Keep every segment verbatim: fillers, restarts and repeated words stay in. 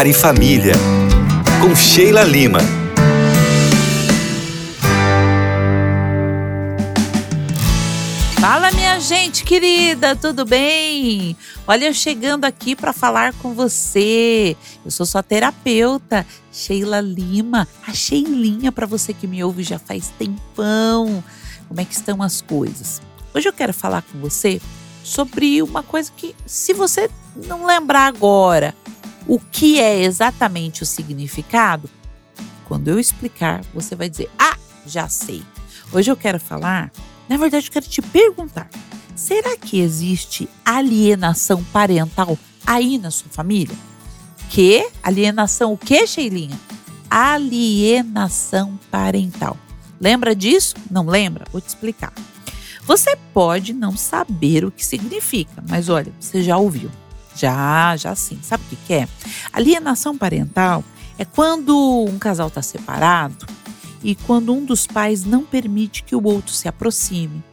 Lar e Família, com Sheila Lima. Fala, minha gente querida, tudo bem? Olha, eu chegando aqui para falar com você. Eu sou sua terapeuta, Sheila Lima, a Sheilinha, para você que me ouve já faz tempão. Como é que estão as coisas? Hoje eu quero falar com você sobre uma coisa que, se você não lembrar agora o que é exatamente o significado, quando eu explicar, você vai dizer, ah, já sei. Hoje eu quero falar, na verdade eu quero te perguntar, será que existe alienação parental aí na sua família? Que? Alienação o quê, Sheilinha? Alienação parental. Lembra disso? Não lembra? Vou te explicar. Você pode não saber o que significa, mas olha, você já ouviu. Já, já sim. Sabe o que que é? Alienação parental é quando um casal está separado e quando um dos pais não permite que o outro se aproxime.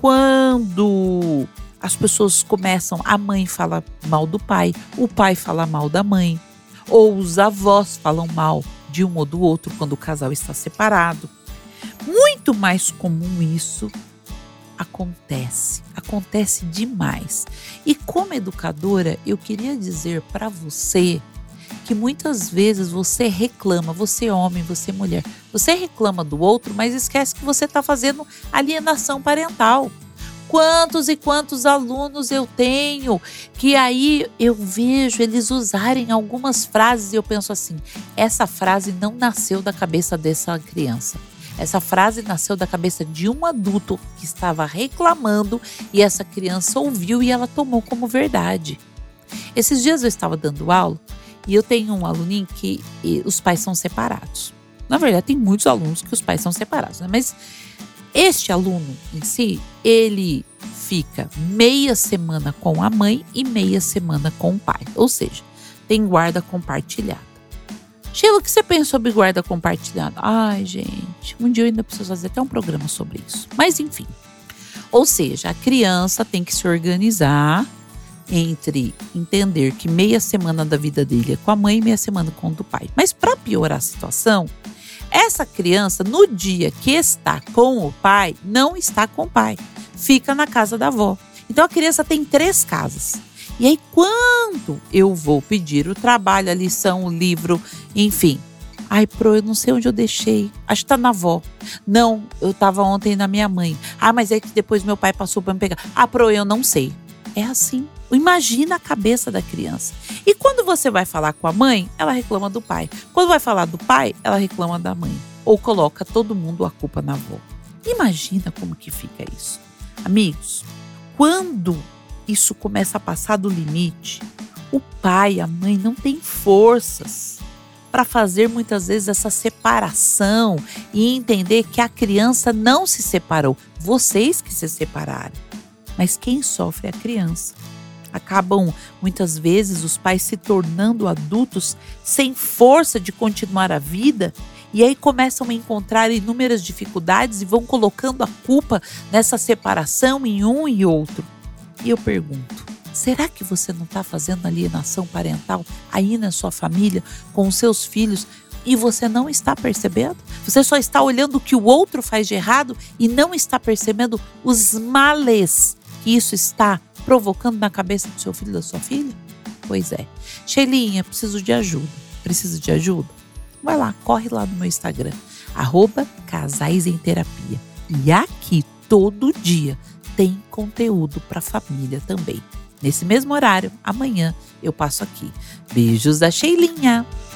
Quando as pessoas começam, a mãe fala mal do pai, o pai fala mal da mãe, ou os avós falam mal de um ou do outro quando o casal está separado. Muito mais comum isso acontece, acontece demais. E como educadora, eu queria dizer para você que muitas vezes você reclama, você é homem, você é mulher, você reclama do outro, mas esquece que você está fazendo alienação parental. Quantos e quantos alunos eu tenho que aí eu vejo eles usarem algumas frases e eu penso assim, essa frase não nasceu da cabeça dessa criança. Essa frase nasceu da cabeça de um adulto que estava reclamando e essa criança ouviu e ela tomou como verdade. Esses dias eu estava dando aula e eu tenho um aluninho que os pais são separados. Na verdade, tem muitos alunos que os pais são separados, né? Mas este aluno em si, ele fica meia semana com a mãe e meia semana com o pai. Ou seja, tem guarda compartilhada. Sheila, o que você pensa sobre guarda compartilhada? Ai, gente, um dia eu ainda preciso fazer até um programa sobre isso. Mas enfim, ou seja, a criança tem que se organizar entre entender que meia semana da vida dele é com a mãe e meia semana com o do pai. Mas para piorar a situação, essa criança, no dia que está com o pai, não está com o pai, fica na casa da avó. Então a criança tem três casas. E aí, quando eu vou pedir o trabalho, a lição, o livro, enfim. Ai, Pro, eu não sei onde eu deixei. Acho que tá na avó. Não, eu tava ontem na minha mãe. Ah, mas é que depois meu pai passou pra me pegar. Ah, Pro, eu não sei. É assim. Imagina a cabeça da criança. E quando você vai falar com a mãe, ela reclama do pai. Quando vai falar do pai, ela reclama da mãe. Ou coloca todo mundo a culpa na avó. Imagina como que fica isso. Amigos, quando isso começa a passar do limite, o pai, a mãe não tem forças para fazer muitas vezes essa separação e entender que a criança não se separou, vocês que se separaram. Mas quem sofre é a criança. Acabam muitas vezes os pais se tornando adultos sem força de continuar a vida e aí começam a encontrar inúmeras dificuldades e vão colocando a culpa nessa separação em um e outro. E eu pergunto, será que você não está fazendo alienação parental aí na sua família, com os seus filhos, e você não está percebendo? Você só está olhando o que o outro faz de errado e não está percebendo os males que isso está provocando na cabeça do seu filho e da sua filha? Pois é. Sheilinha, preciso de ajuda. Preciso de ajuda? Vai lá, corre lá no meu Instagram, arroba Casais em Terapia. E aqui, todo dia, tem conteúdo para família também. Nesse mesmo horário, amanhã eu passo aqui. Beijos da Sheilinha!